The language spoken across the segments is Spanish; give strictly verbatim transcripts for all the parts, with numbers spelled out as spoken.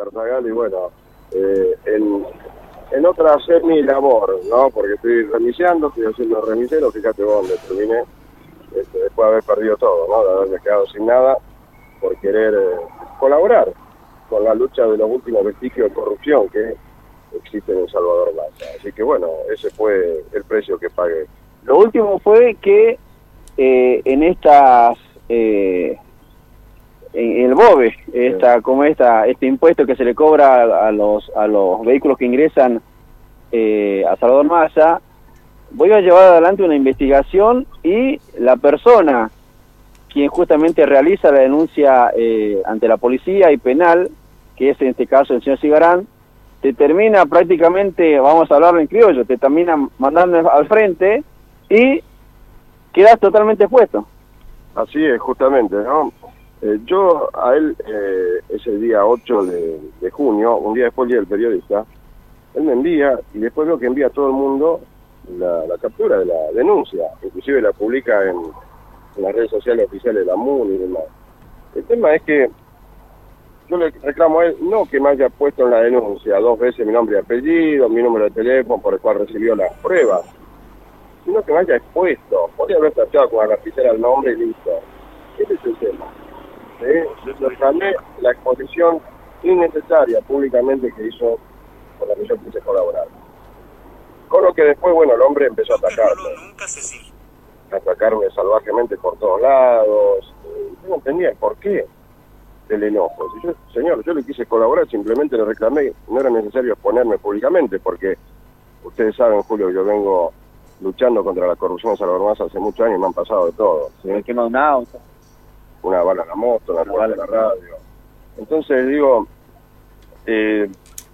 Tartagal, y bueno, eh, en, en otra semi-labor, ¿no? Porque estoy remiseando, estoy haciendo remisero, fíjate vos donde terminé, este, después de haber perdido todo, ¿no? De haberme quedado sin nada, por querer eh, colaborar con la lucha de los últimos vestigios de corrupción que existen en Salvador Massa. Así que bueno, ese fue el precio que pagué. Lo último fue que eh, en estas... Eh, en el BOVE, esta, sí. como esta, este impuesto que se le cobra a los a los vehículos que ingresan eh, a Salvador Massa, voy a llevar adelante una investigación y la persona quien justamente realiza la denuncia eh, ante la policía y penal, que es en este caso el señor Cigarán, te termina prácticamente, vamos a hablarlo en criollo, te termina mandando al frente y quedas totalmente expuesto. Así es, justamente, ¿no? Eh, yo a él, eh, ese día ocho de, de junio, un día después del Día del Periodista, él me envía, y después veo que envía a todo el mundo la, la captura de la denuncia, inclusive la publica en, en las redes sociales oficiales de la M U N y demás. El tema es que yo le reclamo a él, no que me haya puesto en la denuncia dos veces mi nombre y apellido, mi número de teléfono por el cual recibió las pruebas, sino que me haya expuesto. Podría haber tachado con la lapicera el nombre y listo. Ese es el tema. ¿Sí? Yo reclamé la exposición innecesaria públicamente que hizo con la que yo quise colaborar. Con lo que después, bueno, el hombre empezó a atacarme. A atacarme salvajemente por todos lados. Yo no entendía el por qué del enojo. Si yo, señor, yo le quise colaborar, simplemente le reclamé, no era necesario exponerme públicamente, porque ustedes saben, Julio, yo vengo luchando contra la corrupción en Salvador Massa hace muchos años y me han pasado de todo. ¿Se me quema un auto? Una bala en la moto, una bala en la radio. Entonces digo, eh,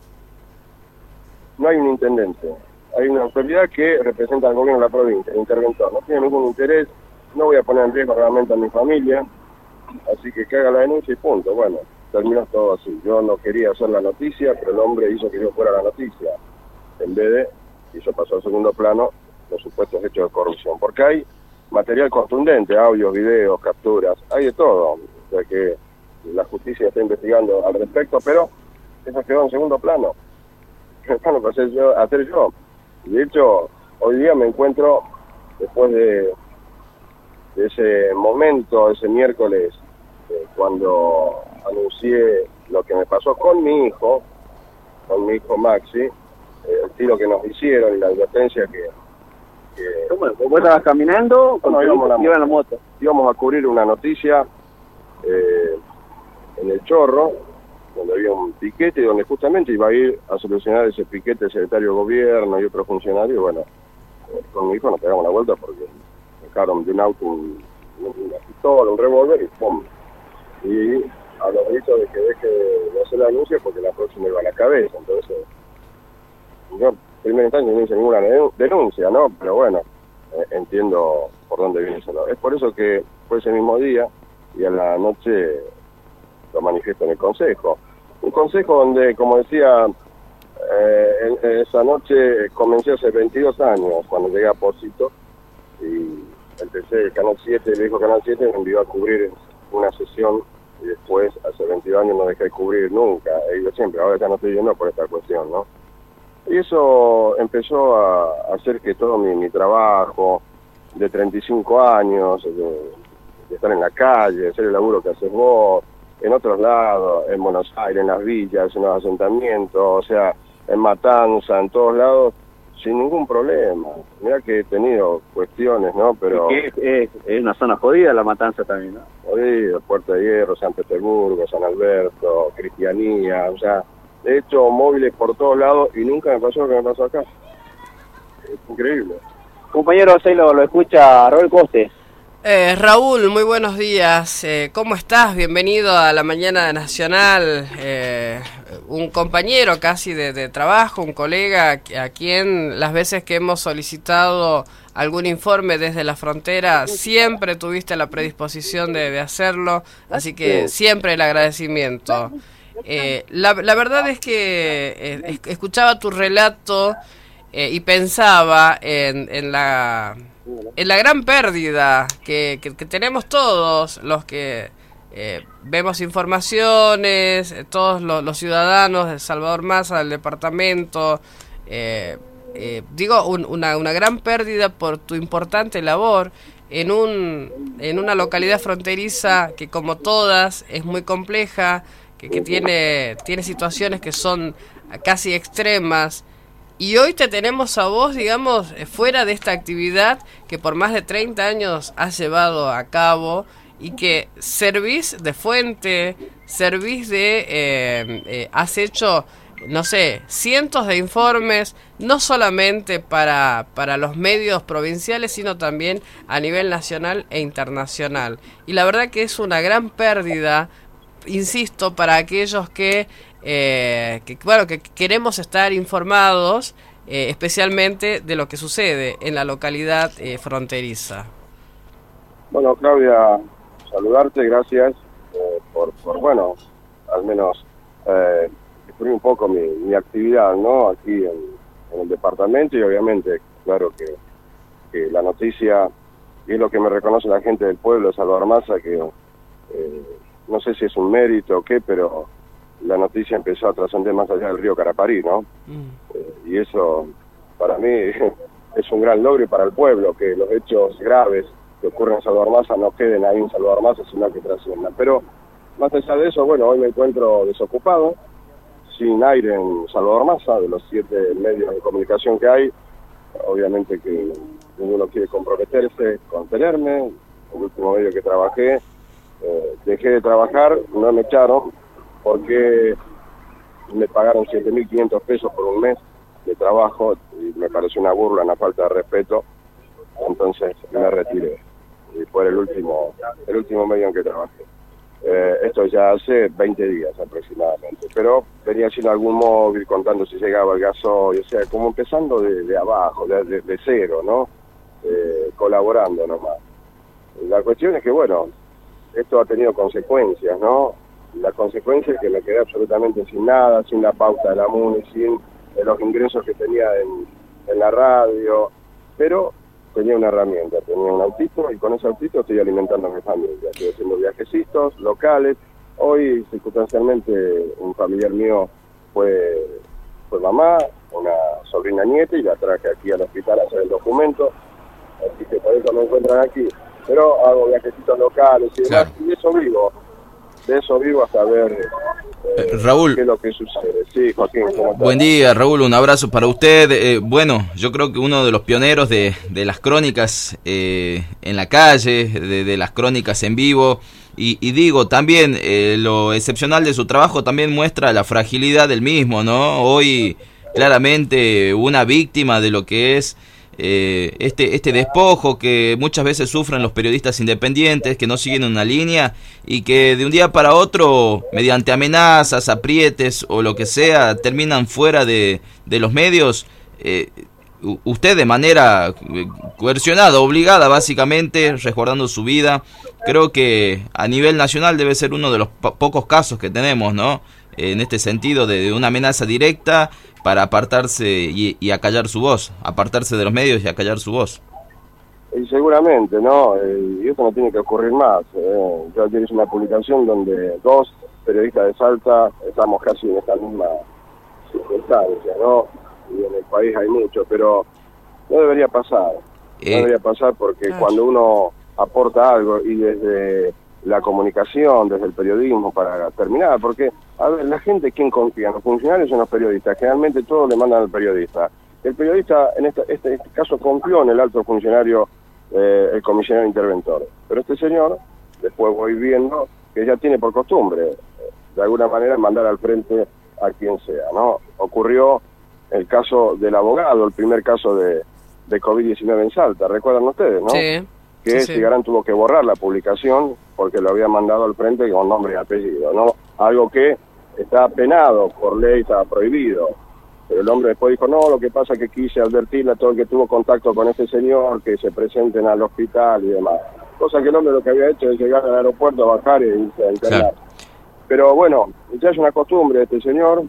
no hay un intendente, hay una autoridad que representa al gobierno de la provincia, el interventor, no tiene ningún interés, no voy a poner en riesgo realmente a mi familia, así que que haga la denuncia y punto. Bueno, terminó todo así. Yo no quería hacer la noticia, pero el hombre hizo que yo fuera la noticia, en vez de, y eso pasó al segundo plano, los supuestos hechos de corrupción, porque hay material contundente, audios, videos, capturas, hay de todo, o sea que la justicia está investigando al respecto, pero eso quedó en segundo plano. Bueno, pues hacer yo, hacer yo. De hecho, hoy día me encuentro, después de, de ese momento, ese miércoles, eh, cuando anuncié lo que me pasó con mi hijo, con mi hijo Maxi, eh, el tiro que nos hicieron y la advertencia que ¿Cómo? ¿Vos estabas caminando? No, íbamos, iba en la moto. Íbamos a cubrir una noticia eh, en el Chorro, donde había un piquete, donde justamente iba a ir a solucionar ese piquete el secretario de gobierno y otro funcionario, y bueno, eh, con mi hijo nos pegamos la vuelta porque sacaron de un auto un, una pistola, un revólver y ¡pum! Y a los gritos de que deje de hacer la denuncia porque la próxima iba a la cabeza, entonces yo primera instancia no hice ninguna denuncia, ¿no? Pero bueno, eh, entiendo por dónde viene eso, ¿no? Es por eso que fue ese mismo día y a la noche lo manifiesto en el consejo. Un consejo donde, como decía, eh, en, en esa noche comencé hace veintidós años, cuando llegué a Pósito, y empecé el Canal siete, el viejo Canal siete me envió a cubrir una sesión, y después, hace veintidós años, no dejé de cubrir nunca, he ido siempre, ahora ya no estoy yendo por esta cuestión, ¿no? Y eso empezó a hacer que todo mi, mi trabajo de treinta y cinco años, de, de estar en la calle, hacer el laburo que haces vos, en otros lados, en Buenos Aires, en las villas, en los asentamientos, o sea, en Matanza, en todos lados, sin ningún problema. Mirá que he tenido cuestiones, ¿no? Pero es, es, es una zona jodida la Matanza también, ¿no? Jodida, Puerto de Hierro, San Petersburgo, San Alberto, Cristianía, o sea, he hecho móviles por todos lados y nunca me pasó lo que me pasó acá. Es increíble. Compañero, se lo, lo escucha Raúl Coste. Eh, Raúl, muy buenos días. Eh, ¿Cómo estás? Bienvenido a la Mañana Nacional. Eh, un compañero casi de, de trabajo, un colega a quien las veces que hemos solicitado algún informe desde la frontera siempre tuviste la predisposición de, de hacerlo, así que siempre el agradecimiento. Eh, la, la verdad es que eh, escuchaba tu relato eh, y pensaba en, en la en la gran pérdida que, que, que tenemos todos los que eh, vemos informaciones, eh, todos los, los ciudadanos de Salvador Massa, del departamento, eh, eh, digo, un, una, una gran pérdida por tu importante labor en, un, en una localidad fronteriza que, como todas, es muy compleja, que, que tiene, tiene situaciones que son casi extremas. Y hoy te tenemos a vos, digamos, fuera de esta actividad que por más de treinta años has llevado a cabo y que servís de fuente, servís de... Eh, eh, has hecho, no sé, cientos de informes, no solamente para, para los medios provinciales, sino también a nivel nacional e internacional. Y la verdad que es una gran pérdida, insisto, para aquellos que... Eh, que bueno, que queremos estar informados, eh, especialmente de lo que sucede en la localidad eh, fronteriza. Bueno, Claudia, saludarte, gracias eh, por, por, bueno, al menos eh, difundir un poco mi, mi actividad, ¿no? Aquí en, en el departamento, y obviamente, claro que, que la noticia, y es lo que me reconoce la gente del pueblo de Salvador Massa, que eh, no sé si es un mérito o qué, pero la noticia empezó a trascender más allá del río Caraparí, ¿no? Mm. Eh, y eso, para mí, es un gran logro, y para el pueblo, que los hechos graves que ocurren en Salvador Massa no queden ahí en Salvador Massa, sino que trasciendan. Pero, más allá de eso, bueno, hoy me encuentro desocupado, sin aire en Salvador Massa, de los siete medios de comunicación que hay. Obviamente que ninguno quiere comprometerse con tenerme. El último medio que trabajé, eh, dejé de trabajar, no me echaron, porque me pagaron siete mil quinientos pesos por un mes de trabajo, y me pareció una burla, una falta de respeto. Entonces me retiré, y fue el último el último medio en que trabajé. Eh, esto ya hace veinte días aproximadamente, pero venía haciendo algún móvil contando si llegaba el gasoil, o sea, como empezando de, de abajo, de, de, de cero, ¿no? Eh, colaborando nomás. La cuestión es que, bueno, esto ha tenido consecuencias, ¿no? La consecuencia es que me quedé absolutamente sin nada, sin la pauta de la MUNI, sin eh, los ingresos que tenía en, en la radio, pero tenía una herramienta, tenía un autito, y con ese autito estoy alimentando a mi familia, estoy haciendo viajecitos locales. Hoy, circunstancialmente, un familiar mío fue, fue mamá, una sobrina nieta, y la traje aquí al hospital a hacer el documento, así que por eso me encuentran aquí. Pero hago viajecitos locales y demás, claro. Y de eso vivo. De eso vivo hasta ver eh, Raúl, qué es lo que sucede. Sí, Joaquín, ¿cómo estás? Buen día, Raúl, un abrazo para usted. Eh, bueno, yo creo que uno de los pioneros de, de las crónicas eh, en la calle, de, de las crónicas en vivo, y, y digo, también eh, lo excepcional de su trabajo también muestra la fragilidad del mismo, ¿no? Hoy, claramente, una víctima de lo que es Eh, este este despojo que muchas veces sufren los periodistas independientes, que no siguen una línea y que de un día para otro, mediante amenazas, aprietes o lo que sea, terminan fuera de, de los medios. Eh, usted, de manera coercionada, obligada básicamente, resguardando su vida, creo que a nivel nacional debe ser uno de los po- pocos casos que tenemos, ¿no? En este sentido, de, de una amenaza directa para apartarse y, y acallar su voz, apartarse de los medios y acallar su voz. Y seguramente, ¿no? Eh, y esto no tiene que ocurrir más. Eh. Yo ayer hice una publicación donde dos periodistas de Salta estamos casi en esta misma circunstancia, ¿no? Y en el país hay mucho, pero no debería pasar. Eh, no debería pasar porque claro, cuando uno aporta algo, y desde la comunicación, desde el periodismo, para terminar, porque, a ver, la gente, ¿quién confía? Los funcionarios son los periodistas, generalmente todos le mandan al periodista. El periodista, en este, este, este caso, confió en el alto funcionario, eh, el comisionado interventor, pero este señor, después voy viendo que ya tiene por costumbre, de alguna manera, mandar al frente a quien sea, ¿no? Ocurrió el caso del abogado, el primer caso de, de COVID diecinueve en Salta, ¿recuerdan ustedes, no? Sí. Que sí, sí. Cigarán tuvo que borrar la publicación porque lo había mandado al frente con nombre y apellido, ¿no? Algo que está penado por ley, estaba prohibido. Pero el hombre después dijo, no, lo que pasa es que quise advertirle a todo el que tuvo contacto con ese señor que se presenten al hospital y demás. Cosa que el hombre lo que había hecho es llegar al aeropuerto, bajar y irse a internar. Claro. Pero bueno, ya es una costumbre de este señor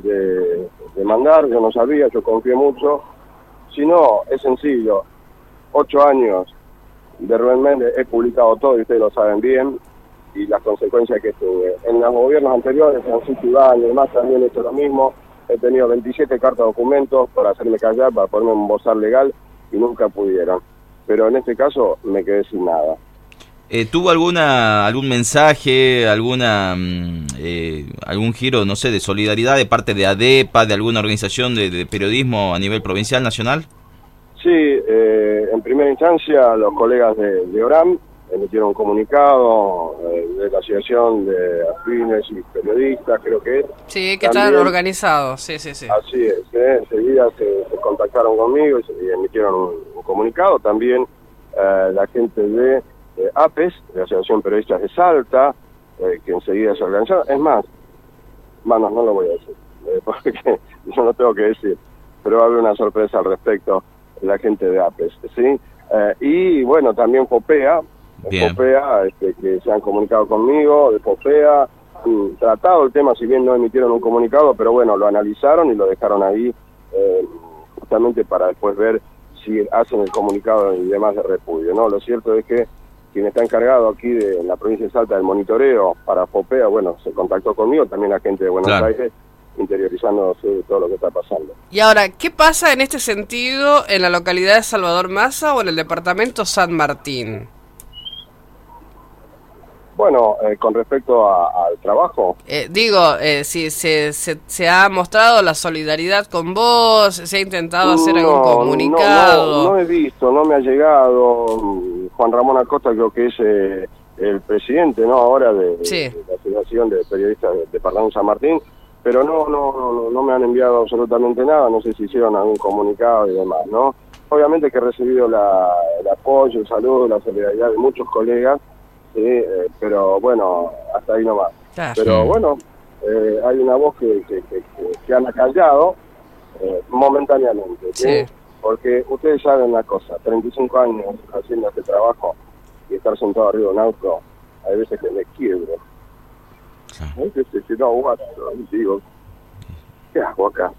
de, de mandar, yo no sabía, yo confié mucho. Si no, es sencillo, ocho años de Rubén Méndez, he publicado todo y ustedes lo saben bien, y las consecuencias que tuve. En los gobiernos anteriores, Francisco Iván y demás, también he hecho lo mismo. He tenido veintisiete cartas de documentos para hacerme callar, para ponerme un bozal legal, y nunca pudieron. Pero en este caso me quedé sin nada. Eh, ¿Tuvo alguna algún mensaje, alguna eh, algún giro, no sé, de solidaridad de parte de ADEPA, de alguna organización de, de periodismo a nivel provincial, nacional? Sí, eh, en primera instancia los colegas de, de ORAM emitieron un comunicado eh, de la Asociación de Afines y Periodistas, creo que es. Sí, que También, están organizados, sí, sí, sí. Así es, eh, enseguida se, se contactaron conmigo y, se, y emitieron un, un comunicado. También eh, la gente de eh, APES, de la Asociación Periodistas de Salta, eh, que enseguida se organizaron. Es más, manos, no lo voy a decir, eh, porque yo no tengo que decir, pero va a haber una sorpresa al respecto de la gente de APES, ¿sí? Eh, y bueno, también FOPEA, FOPEA este, que se han comunicado conmigo, de FOPEA, han tratado el tema, si bien no emitieron un comunicado, pero bueno, lo analizaron y lo dejaron ahí eh, justamente para después ver si hacen el comunicado y demás de repudio, ¿no? Lo cierto es que quien está encargado aquí de en la provincia de Salta del monitoreo para FOPEA, bueno, se contactó conmigo, también la gente de Buenos claro. Aires, interiorizándose de todo lo que está pasando. Y ahora, ¿qué pasa en este sentido en la localidad de Salvador Massa o en el departamento San Martín? Bueno, eh, con respecto a, al trabajo... Eh, digo, eh, si se, se, se ha mostrado la solidaridad con vos, se ha intentado hacer no, algún comunicado... No, no, no he visto, no me ha llegado. Juan Ramón Acosta creo que es eh, el presidente, ¿no? Ahora de, sí. de la Asociación de Periodistas de Departamento San Martín, pero no, no, no, no me han enviado absolutamente nada, no sé si hicieron algún comunicado y demás, ¿no? Obviamente que he recibido la, el apoyo, el saludo, la solidaridad de muchos colegas, sí, eh, pero bueno, hasta ahí nomás. Claro. Pero bueno, eh, hay una voz que, que, que, que, que han acallado eh, momentáneamente, ¿sí? Sí. Porque ustedes saben una cosa, treinta y cinco años haciendo este trabajo y estar sentado arriba de un auto, hay veces que me quiebro. Hay veces que no aguanto, digo, ¿qué hago acá?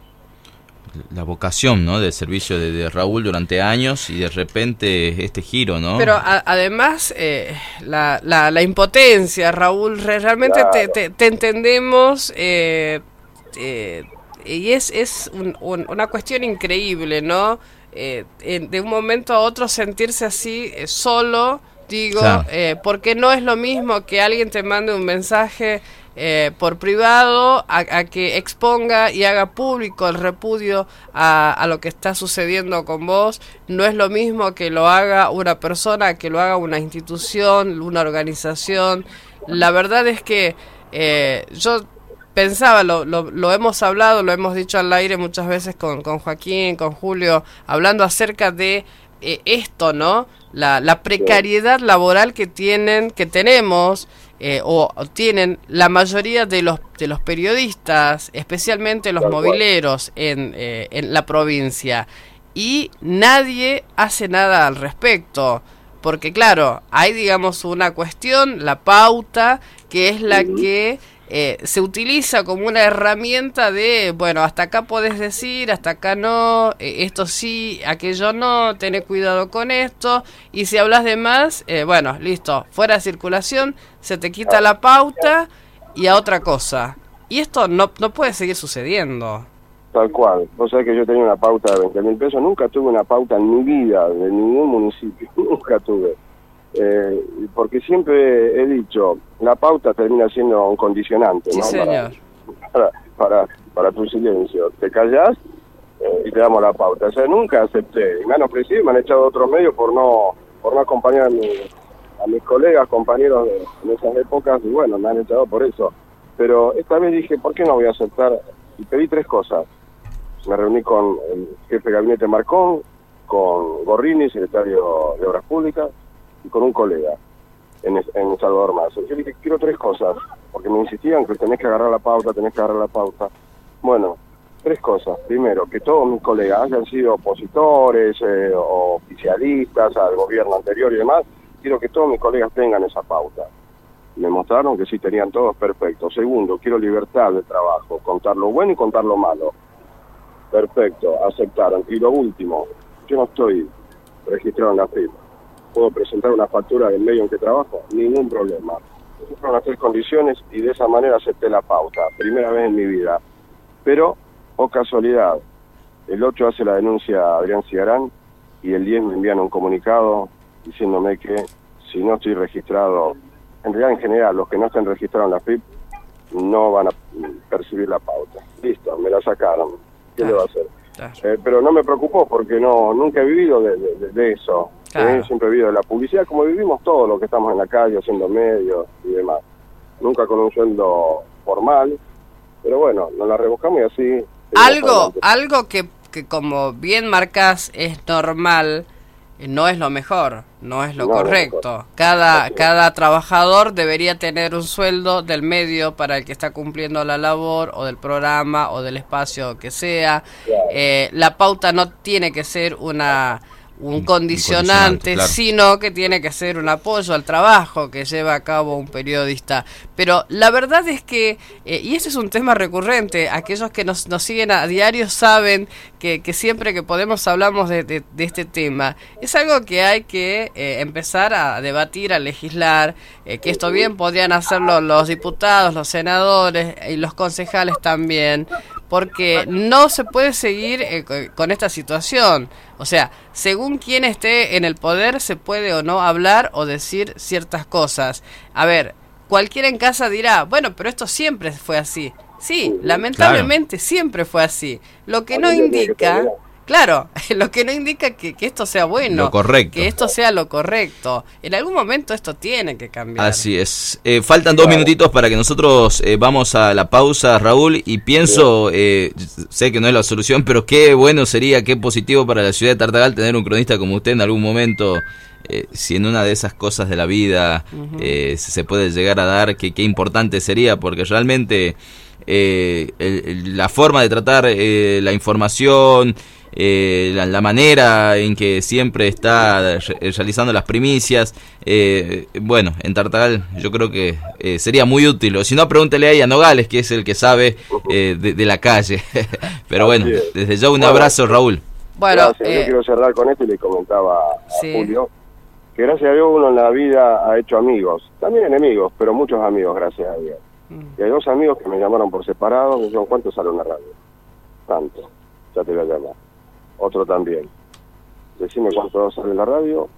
La vocación, ¿no?, del servicio de, de Raúl durante años y de repente este giro, ¿no? Pero a, además eh, la, la, la impotencia, Raúl, re, realmente claro. te, te, te entendemos eh, eh, y es, es un, un, una cuestión increíble, ¿no? Eh, en, de un momento a otro sentirse así eh, solo, digo, claro. eh, porque no es lo mismo que alguien te mande un mensaje Eh, por privado a, a que exponga y haga público el repudio a, a lo que está sucediendo con vos. No es lo mismo que lo haga una persona, que lo haga una institución, una organización. La verdad es que eh, yo pensaba, lo, lo, lo hemos hablado, lo hemos dicho al aire muchas veces con, con Joaquín, con Julio, hablando acerca de eh, esto, ¿no? La, la precariedad laboral que tienen, que tenemos Eh, o, o tienen la mayoría de los de los periodistas, especialmente los mobileros en, eh, en la provincia, y nadie hace nada al respecto, porque claro, hay digamos una cuestión, la pauta, que es la que eh, se utiliza como una herramienta de, bueno, hasta acá podés decir, hasta acá no, eh, esto sí, aquello no, tené cuidado con esto, y si hablas de más, eh, bueno, listo, fuera de circulación, se te quita la pauta y a otra cosa. Y esto no, no puede seguir sucediendo. Tal cual. Vos sabés que yo tenía una pauta de veinte mil pesos, nunca tuve una pauta en mi vida de ningún municipio, nunca tuve. Eh, porque siempre he dicho, la pauta termina siendo un condicionante, sí, ¿no? Señor. Para, para, para tu silencio. Te callás eh, y te damos la pauta. O sea, nunca acepté. Y me han ofrecido y me han echado otros medios por no por no acompañar a, mi, a mis colegas, compañeros de, en esas épocas, y bueno, me han echado por eso. Pero esta vez dije, ¿por qué no voy a aceptar? Y pedí tres cosas. Me reuní con el jefe de gabinete Marcón, con Gorrini, secretario de Obras Públicas, y con un colega en, en Salvador Massa. Yo dije, quiero tres cosas, porque me insistían que tenés que agarrar la pauta, tenés que agarrar la pauta. Bueno, tres cosas. Primero, que todos mis colegas hayan sido opositores eh, o oficialistas al gobierno anterior y demás, quiero que todos mis colegas tengan esa pauta. Me mostraron que sí tenían todos perfecto. Segundo, quiero libertad de trabajo, contar lo bueno y contar lo malo. Perfecto, aceptaron. Y lo último, yo no estoy registrado en la F I P. ¿Puedo presentar una factura del medio en que trabajo? Ningún problema. Esas fueron las tres condiciones y de esa manera acepté la pauta, primera vez en mi vida. Pero, oh casualidad, el ocho hace la denuncia a Adrián Cigarán y el diez me envían un comunicado diciéndome que si no estoy registrado, en realidad en general, los que no estén registrados en la F I P no van a percibir la pauta. Listo, me la sacaron. ¿Qué Claro. le va a hacer? Claro. Eh, pero no me preocupó porque no nunca he vivido de, de, de eso. Claro. ¿eh? Siempre he vivido de la publicidad, como vivimos todos los que estamos en la calle haciendo medios y demás. Nunca con un sueldo formal, pero bueno, nos la revocamos y así... seguimos Algo, adelante. algo que, que como bien marcas es normal, eh, no es lo mejor, no es lo No, no es lo correcto. mejor. Cada, Así es. cada trabajador debería tener un sueldo del medio para el que está cumpliendo la labor o del programa o del espacio que sea. Claro. Eh, la pauta no tiene que ser una un condicionante, condicionante, claro. sino que tiene que ser un apoyo al trabajo que lleva a cabo un periodista. Pero la verdad es que, eh, y ese es un tema recurrente, aquellos que nos, nos siguen a diario saben que, que siempre que podemos hablamos de, de, de este tema. Es algo que hay que eh, empezar a debatir, a legislar, eh, que esto bien podrían hacerlo los diputados, los senadores y los concejales también, porque no se puede seguir eh, con esta situación. O sea, según quien esté en el poder se puede o no hablar o decir ciertas cosas. A ver, cualquiera en casa dirá, bueno, pero esto siempre fue así. Sí, lamentablemente siempre fue así. Lo que no indica, claro, lo que no indica que, que esto sea bueno, Lo correcto. que esto sea lo correcto. En algún momento esto tiene que cambiar. Así es. Eh, faltan dos minutitos para que nosotros eh, vamos a la pausa, Raúl, y pienso, eh, sé que no es la solución, pero qué bueno sería, qué positivo para la ciudad de Tartagal tener un cronista como usted en algún momento, eh, si en una de esas cosas de la vida uh-huh. eh, se puede llegar a dar, que qué importante sería, porque realmente eh, el, el, la forma de tratar eh, la información... Eh, la, la manera en que siempre está re realizando las primicias, eh, bueno, en Tartagal yo creo que eh, sería muy útil, o si no, pregúntele ahí a Nogales, que es el que sabe eh, de, de la calle. Pero bueno, desde ya un abrazo, Raúl. Bueno, gracias. eh, Yo quiero cerrar con esto y le comentaba a sí. Julio que gracias a Dios uno en la vida ha hecho amigos, también enemigos, pero muchos amigos, gracias a Dios. Mm. Y hay dos amigos que me llamaron por separado, me dijeron, ¿cuánto sale una radio? Tanto, ya te voy a llamar. Otro también. Decime cuánto sale la radio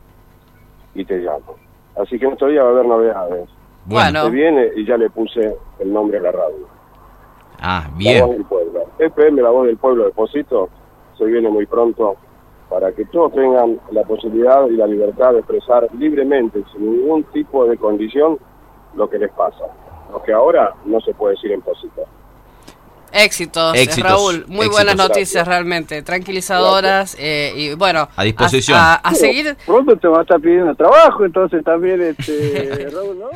y te llamo. Así que en estos días va a haber novedades. Bueno. Se viene y ya le puse el nombre a la radio. Ah, bien. La Voz del Pueblo. F M, La Voz del Pueblo de Pocito, se viene muy pronto para que todos tengan la posibilidad y la libertad de expresar libremente, sin ningún tipo de condición, lo que les pasa. Lo que ahora no se puede decir en Pocito. Éxitos, éxitos, Raúl, muy éxitos. buenas noticias. Gracias. Realmente, tranquilizadoras eh, y bueno, a disposición. A, a, a seguir. Pronto te va a estar pidiendo trabajo, entonces también, este, Raúl, ¿no?